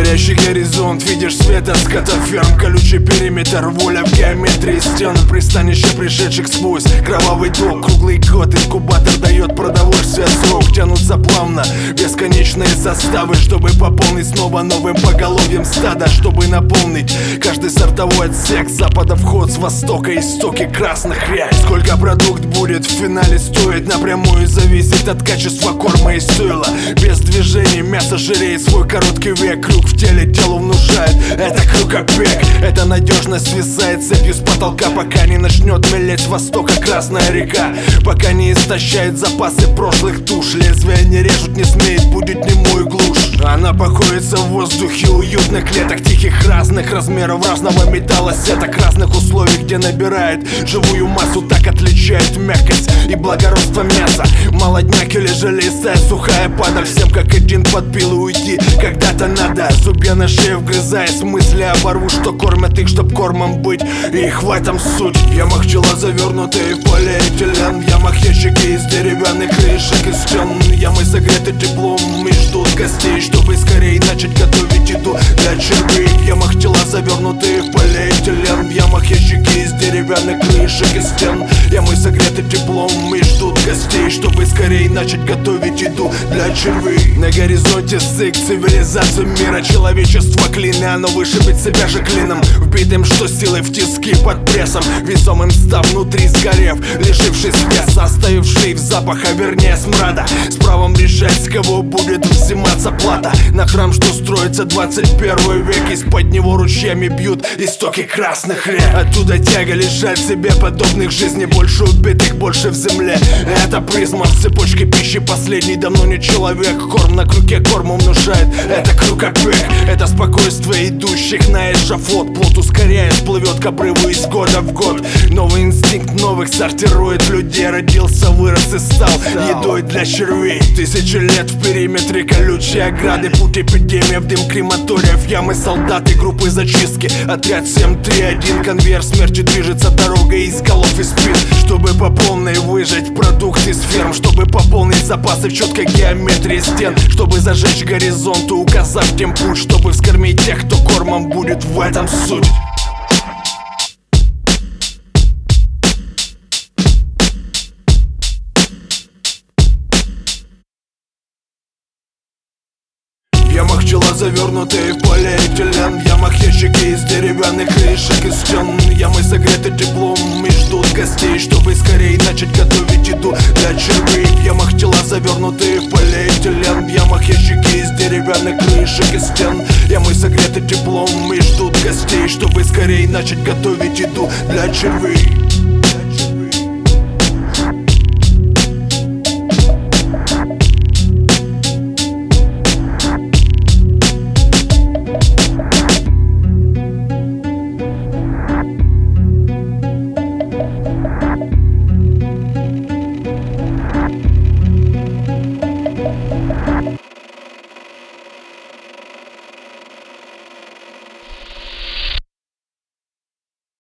Горящий горизонт, видишь свет от скотоферм. Колючий периметр, воля в геометрии стен. Пристанище пришедших сквозь кровавый ток. Круглый год инкубатор дает продовольствие срок. Тянутся плавно бесконечные составы, чтобы пополнить снова новым поголовьем стада. Чтобы наполнить каждый сортовой отсек. С запада вход, с востока истоки красных рек. Сколько продукт будет в финале стоить, напрямую зависит от качества корма и стойла. Без движений мясо жиреет свой короткий век. Крюк в теле телу внушает, это крюкобег. Это надежно свисает цепью с потолка, пока не начнет мелеть с востока красная река. Пока не истощает запасы прошлых туш. Лезвия не режут, не смеет будить немую глушь. Она покоится в воздухе уютных клеток, тихих разных размеров, разного металла, сеток, разных условий, где набирает живую массу. Так отличает мягкость и благородство мяса. Молодняк или жилистая сухая падаль. Всем как один подпил и уйти когда-то надо. Зубья на шее вгрызаясь, мысли оборву, что кормят их, чтоб кормом быть. И их в этом суть. В ямах пчела завернутые в полиэтилен. В ямах ящики из деревянных крышек и стен. Ямы согреты теплом и ждут гостей, чтобы скорее начать готовить еду для червей. В ямах тела завернутые в полиэтилен. В ямах ящики из деревянных крышек и стен. Ямы согреты теплом и ждут гостей, чтобы скорее начать готовить еду для червей. На горизонте стык цивилизации мира. Человечество клин, и оно вышибет себя же клином. Вбитым, что силой в тиски под прессом. Весомым став внутри сгорев, лишившись веса, оставивший в запах, а вернее смрада. С правом решать, с кого будет взиматься плата. На храм, что строится 21 век. Из-под него ручьями бьют истоки красных рек. Оттуда тяга лишать себе подобных жизней. Больше убитых, больше в земле. Это призма в цепочке пищи. Последний давно не человек. Корм на крюке корму внушает. Это крюкобег. Это спокойствие идущих на эшафот. Плод ускоряясь плывет к обрыву из года в год. Новый инстинкт новых сортирует людей. Родился, вырос и стал едой для червей. Тысячи лет в периметре колючие ограды. Путь эпидемия в дым крематориев. Ямы солдаты, группы зачистки. Отряд 731. Конвейер смерти движется дорогой из голов и спин. Чтобы по полной выжать продукт из ферм. Чтобы пополнить запасы в четкой геометрии стен. Чтобы зажечь горизонт и указав тем путь. Чтобы вскормить тех, кто кормом будет, в этом суть. В ямах пчела завернутые в полиэтилен. В ямах ящики из деревянных крышек и стен. Ямы согреты теплом и ждут гостей, чтобы скорее начать готовить еду для червей. В ямах тела завернутые в полиэтилен. В ямах ящики из деревянных крышек и стен. Ямы согреты теплом и ждут гостей, чтобы скорее начать готовить еду для червей.